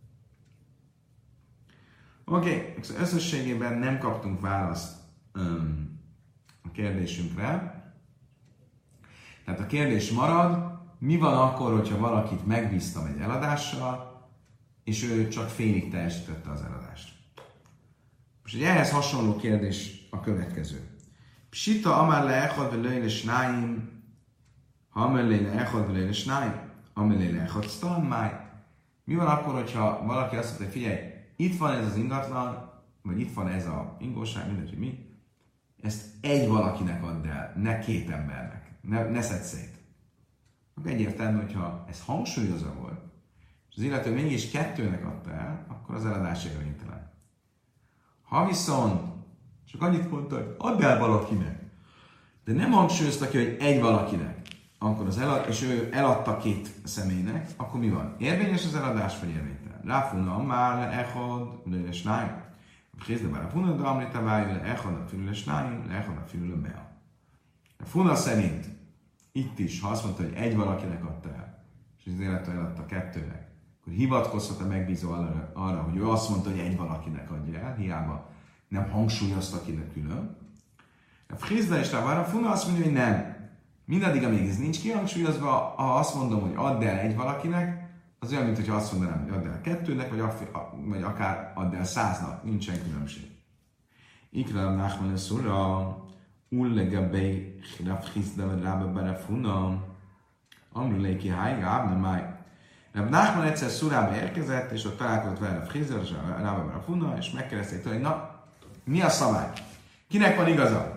Oké, összességében nem kaptunk választ a kérdésünkre. Tehát a kérdés marad, mi van akkor, hogyha valakit megbíztam egy eladással, és ő csak félig teljesítette az eladást. Most egy ehhez hasonló kérdés a következő. Psita amár le echad vele snáim, ha amellé echad vele snáim, amellé echad sztalmáj. Mi van akkor, hogyha valaki azt mondja, hogy figyelj, itt van ez az ingatlan, vagy itt van ez a ingóság, mindegy, hogy mi, ezt egy valakinek add el, ne 2 embernek, ne szedd szét. Akkor egyértelmű, hogyha ez hangsúlyozva volt, és az illető mégis 2-nek adta el, akkor az eladás érvénytelen. Ha viszont csak annyit mondta, hogy add el valakinek, de nem hangsúlyozta ki, hogy egy valakinek, akkor és ő eladta 2 személynek, akkor mi van? Érvényes az eladás, vagy érvénytelen? Ráfuna már echad, lőles nájm. Kézde bár a funa, de amrita vájul, echad a fülüles nájm, echad a fülülő mea. A funa szerint itt is, ha azt mondta, hogy egy valakinek adta el, és az illető eladta 2-nek, akkor hivatkozhat a megbízó arra, hogy ő azt mondta, hogy egy valakinek adja el, hiába nem hangsúlyozta ki külön. A Frizda és a Funa azt mondja, hogy nem. Mindaddig, amíg ez nincs kihangsúlyozva, ha azt mondom, hogy add el egy valakinek, az olyan, mint hogyha azt mondanám, hogy add el 2-nek, vagy akár add el 100-nak, nincsen különbség. Ikra Nachman Szura, Ullegabé Rav Chizda, vagy Rába Barafuna, Amruléki Hájga, Ábna Máj. Rav Nachman egyszer Szurába érkezett, és ott találkozott vele Rav Chizda, és Rába Barafuna, és megkérdezték tőle, hogy na, mi a szabály? Kinek van igaza?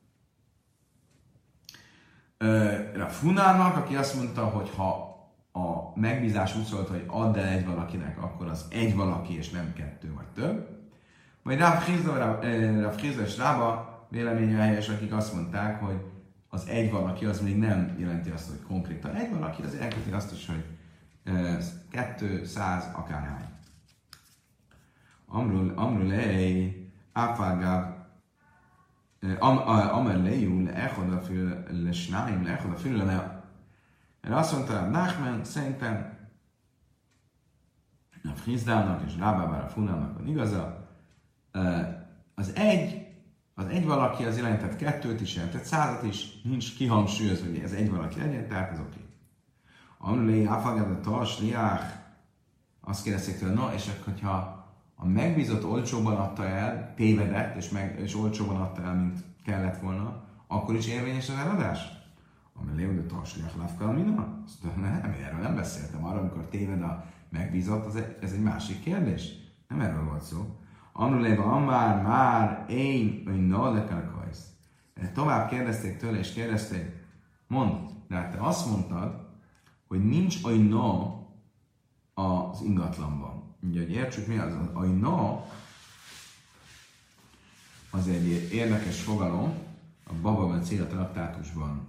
Rav Hunának, aki azt mondta, hogy ha a megbízás úgy szólt, hogy add el egy valakinek, akkor az egy valaki, és nem 2 vagy több. Vagy Rav Chizda és Rába véleménye helyes, akik azt mondták, hogy az egy valaki az még nem jelenti azt, hogy konkrétan egy valaki, az elköti azt is, hogy 200 akárhány. Amrulei, Áfágáv, Amerleiú, Leechodafül, Lesnáim, Leechodafül, Lemea. Erre azt mondta, hogy Nachman szerintem a Chizdának és Rábábára a Funának van igaza. Az egy valaki az jelentett 2-t is, jelentett 100-at is, nincs kihangsúlyozva, hogy ez egy valaki legyen, tehát ez oké. Amrulei, Áfágáv, a Tarsliach, azt kérdezték tőle, no, és hogyha a megbízott olcsóban adta el, tévedett, és olcsóban adta el, mint kellett volna, akkor is érvényes az eladás? Amely lévő Tarsliach Lávkal Mina? Nem, erről nem beszéltem. Arra, amikor téved a megbízott, ez egy másik kérdés. Nem erről volt szó. Amruléva már én nallekelkajsz. Tovább kérdezték tőle, és kérdezték, mondd, de hát te azt mondtad, hogy nincs ajna az ingatlanban. Ugye, hogy értsük mi az ajna, az egy érdekes fogalom, a Baba Cél traktátusban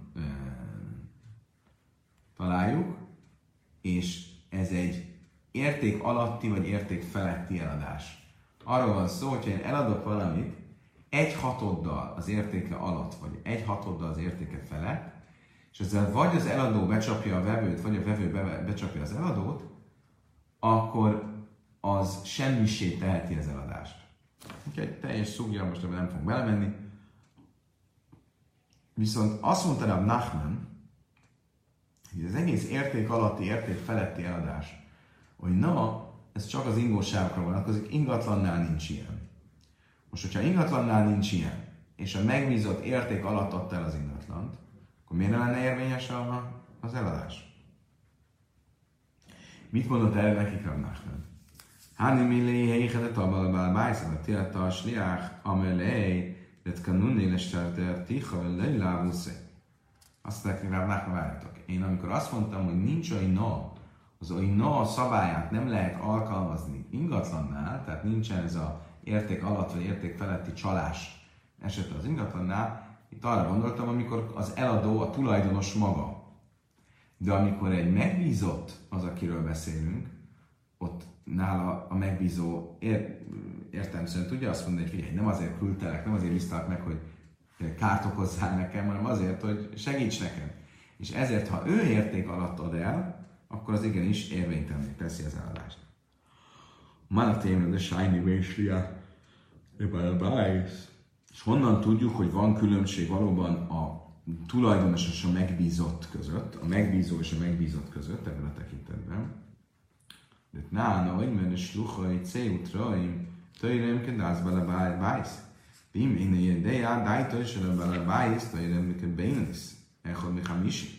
találjuk, és ez egy érték alatti vagy érték feletti eladás. Arról van szó, hogyha én eladok valamit 1/6 az értéke alatt, vagy 1/6 az értéke felett, és ezzel vagy az eladó becsapja a vevőt, vagy a vevő becsapja az eladót, akkor az semmisé teheti az eladást. Úgyhogy teljes szúgja, most ebben nem fog belemenni. Viszont azt mondta Rav Nachman, hogy az egész érték alatti, érték feletti eladás, hogy na, ez csak az ingóságokra vonatkozik, ingatlannál nincs ilyen. Most, hogyha ingatlannál nincs ilyen, és a megbízott érték alatt adta el az ingatlant, akkor miért ne lenne érvényes az eladás? Mit mondott erre nekik Rav Nachman? Háni millé heichelet abbalabál bájszalat tilata a sliach amelé det kanunné lestelter ticha leilávusze. Azt mondták, Rav Nachman, várjatok. Én amikor azt mondtam, hogy nincs ajna, az ajna szabályát nem lehet alkalmazni ingatlannál, tehát nincsen ez az érték alatt vagy érték feletti csalás esete az ingatlannál, itt arra gondoltam, amikor az eladó a tulajdonos maga. De amikor egy megbízott az, akiről beszélünk, ott nála a megbízó értelemszerűen tudja azt mondani, hogy figyelj, nem azért küldtelek, nem azért bíztalak meg, hogy kárt okozzál nekem, hanem azért, hogy segíts nekem. És ezért, ha ő érték alatt ad el, akkor az igenis érvénytelenné teszi az eladást. Manatémre de shiny véslia, és honnan tudjuk, hogy van különbség valóban a tulajdonos és a megbízott között, a megbízó és a megbízott között ebben a tekintetben. De nána, hogy menne sluchai, céutraim, töjrem kedász bele bájsz. Bim én ilyen ideja, dájtól is erre bele bájsz, töjrem miket bénisz. Elhod mi hamisi.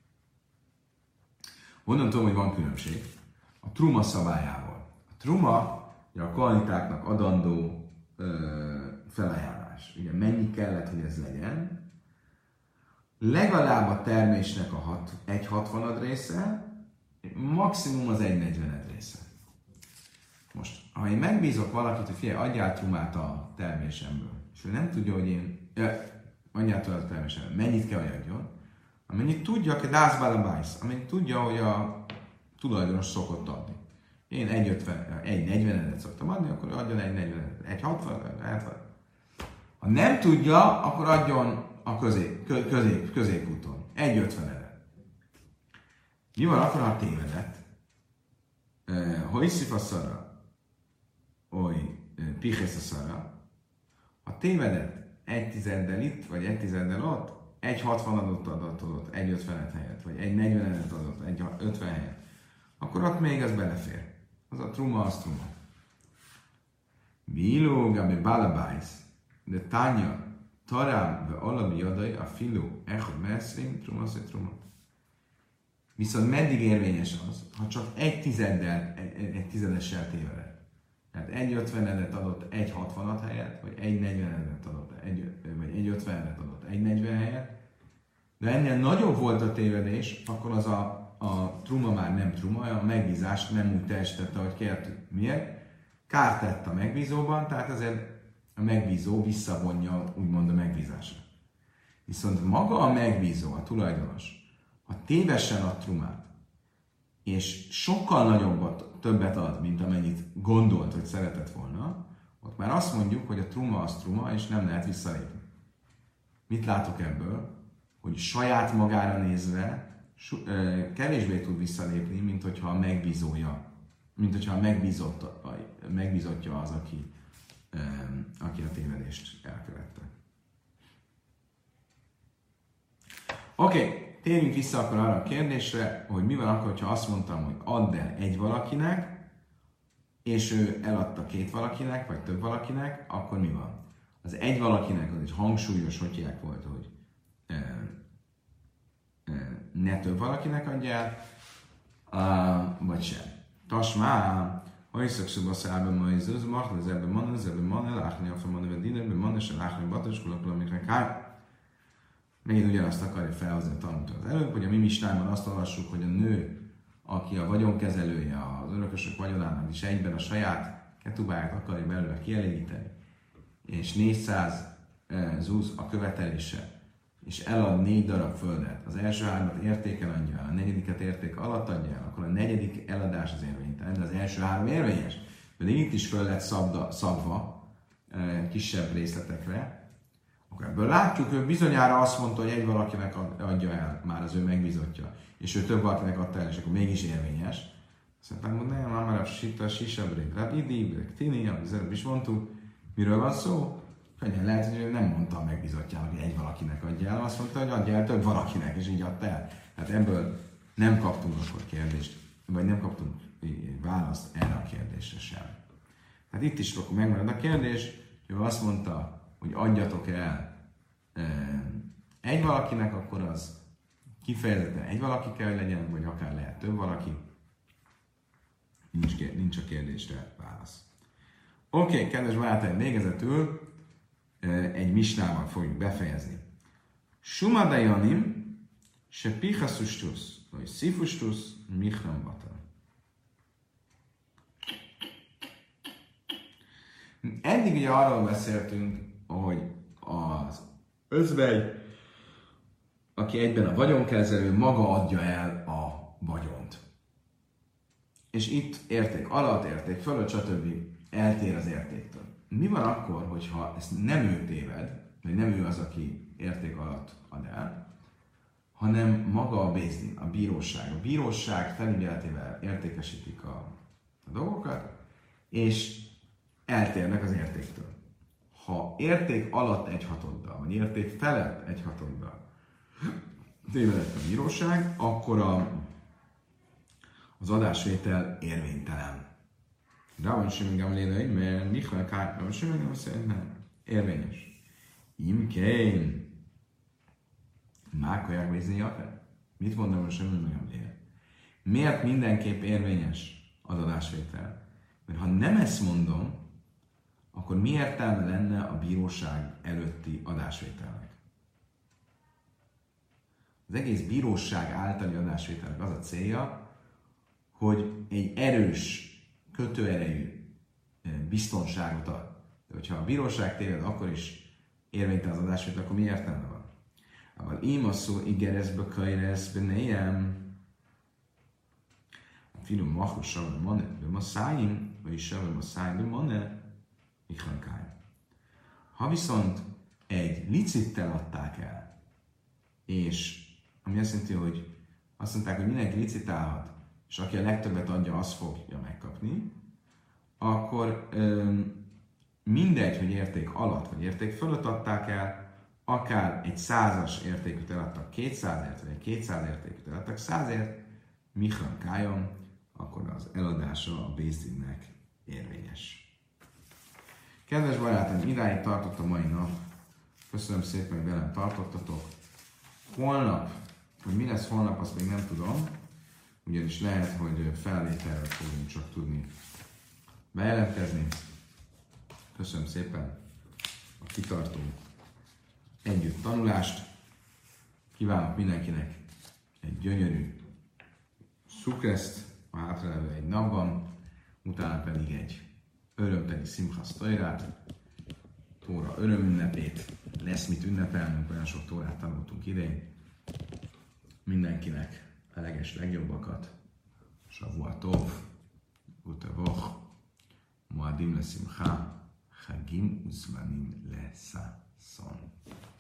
Honnan tudom, hogy van különbség? A truma szabályával. A truma a kohanitáknak adandó felajánlás. Ugye mennyi kellett, hogy ez legyen? Legalább a termésnek a 1/60 része, maximum az 1/40 része. Most, ha én megbízok valakit, hogy figyelj, adjál trumát a termésemből, és ő nem tudja, hogy én adjál trumát a termésemből, mennyit kell, hogy adjon, amennyit tudja, hogy dászbála bájsz, amennyit tudja, hogy a tulajdonos szokott adni. Én 1/40 szoktam adni, akkor adjon 1/40, 1/60, Ha nem tudja, akkor adjon a középúton, 1/50. Mi van akkor, ha tévedett? Hogy szif szara, oly pihész a szara. Ha tévedett 1/10 itt, vagy 1/10 ott, 1/60 adott, 1/50 helyett, vagy 1/40 adott, 1/50 helyett. akkor ott még az belefér. Az a truma, az truma. Vilu gabi balabájsz, de tánya tarám ve alabi jadai a filu echod messzrim, truma szé truma. Viszont meddig érvényes az, ha csak egy tizedessel tévedett. Tehát 1,50-edet adott 1,60-at helyett, vagy 1,40-edet adott, vagy 1,50-edet adott 1,40 helyett, de ennél nagyobb volt a tévedés, akkor az a truma már nem truma, a megbízást nem úgy teljesítette, ahogy kértük. Miért? Kárt tett a megbízóban, tehát ezért a megbízó visszavonja úgymond a megbízásra. Viszont maga a megbízó, a tulajdonos, ha tévesen ad trumát, és sokkal többet ad, mint amennyit gondolt, hogy szeretett volna, ott már azt mondjuk, hogy a truma az truma, és nem lehet visszalépni. Mit látok ebből? Hogy saját magára nézve kevésbé tud visszalépni, mint hogyha a megbízója, mint hogyha a megbízottja az, aki a tévedést elkövette. Oké. Térjünk vissza akkor arra a kérdésre, hogy mi van akkor, ha azt mondtam, hogy add el egy valakinek, és ő eladta két valakinek, vagy több valakinek, akkor mi van? Az egy valakinek az egy hangsúlyos, hogy volt, hogy ne több valakinek adjál, vagy sem. Tasmá, ha iszak szállban ma izuz, machla zebben manne, láchni a felmanne, vagy dinnerben manne, se láchni batoskul, amikre kár. Megint ugyanazt akarja felhozni a tanultól az előbb, hogy a mi misnájban azt olvassuk, hogy a nő, aki a vagyonkezelője az örökösök vagyonának, és egyben a saját ketubáját akarja belőle kielégíteni, és 400 zuz a követelése, és elad 4 darab földet, az első 3-at értéken adja el, a negyediket érték alatt adja el, akkor a negyedik eladás az érvénytelen, de az első 3 érvényes. Pedig itt is föl lett szabva kisebb részletekre. Akkor ebből látjuk, hogy bizonyára azt mondta, hogy egy valakinek adja el már az ő megbízottja, és ő több valakinek adta el, és akkor mégis érvényes. Szerintem, hogy nem, már a sisabrék, rabidi, tini, amit az előbb is mondtuk, miről van szó? Könnyen lehet, hogy ő nem mondta a megbízottjának, hogy egy valakinek adja el, azt mondta, hogy adja el több valakinek, és így adta el. Tehát ebből nem kaptunk akkor kérdést, vagy nem kaptunk választ erre a kérdésre sem. Tehát itt is akkor megmarad a kérdés, hogy azt mondta, hogy adjatok el egy valakinek, akkor az kifejezetten egy valaki kell, hogy legyen, vagy akár lehet több valaki. Nincs a kérdésre válasz. Oké, kedves barátaim, végezetül egy misnával fogjuk befejezni. Sumadajanim se pichaszustus, vagy szifustus, michram batal. Eddig ugye arról beszéltünk, hogy az özvegy, aki egyben a vagyonkezelő, maga adja el a vagyont. És itt érték alatt, érték fölött, stb. Eltér az értéktől. Mi van akkor, hogyha ezt nem ő téved, vagy nem ő az, aki érték alatt ad el, hanem maga a bézdin, a bíróság. A bíróság felügyeletével értékesítik a dolgokat, és eltérnek az értéktől. Ha érték alatt 1/6, vagy érték felett 1/6 tévedett a bíróság, akkor az adásvétel érvénytelen. Rában Simon Gamliel, mert Michael Kár, Rában Simon Gamliel szerint nem. Érvényes. Imkén. Mákolják vézni akár? Mit mondom Rában Simon Gamliel? Miért mindenképp érvényes az adásvétel? Mert ha nem ezt mondom, akkor mi értelme lenne a bíróság előtti adásvételnek? Az egész bíróság általi adásvételnek az a célja, hogy egy erős, kötőerejű biztonságot ad. De hogyha a bíróság téved, akkor is érvénytelen az adásvétel, akkor mi értelme van? Aval ímaszó igerezbe kajrezbe nejem a finom machus savim mane be maszáim, vagy savim maszáim be mane ha viszont egy licittel adták el, és ami azt jelenti, hogy azt mondták, hogy mindenki licitálhat, és aki a legtöbbet adja, az fogja megkapni, akkor mindegy, hogy érték alatt vagy érték fölött adták el, akár egy 100-as értékűt eladtak 200-ért, vagy egy 200 értékűt eladtak 100-ért, Michran Kájon, akkor az eladása a Bézdinnek érvényes. Kedves barátaim, idáig tartott a mai nap. Köszönöm szépen, hogy velem tartottatok. Holnap, hogy mi lesz holnap, azt még nem tudom, ugyanis lehet, hogy felvételről fogunk csak tudni bejelentkezni. Köszönöm szépen a kitartó együtt tanulást. Kívánok mindenkinek egy gyönyörű szukreszt a hátralévő egy napban, utána pedig egy örömteli Simchas Torát, Tóra örömünnepét. Lesz mit ünnepelnünk, olyan sok Tórát tanultunk idén. Mindenkinek a legjobbakat. Shavua Tov, Utavoch, Moadim le Simcha, Chagim Uzmanim le Sason.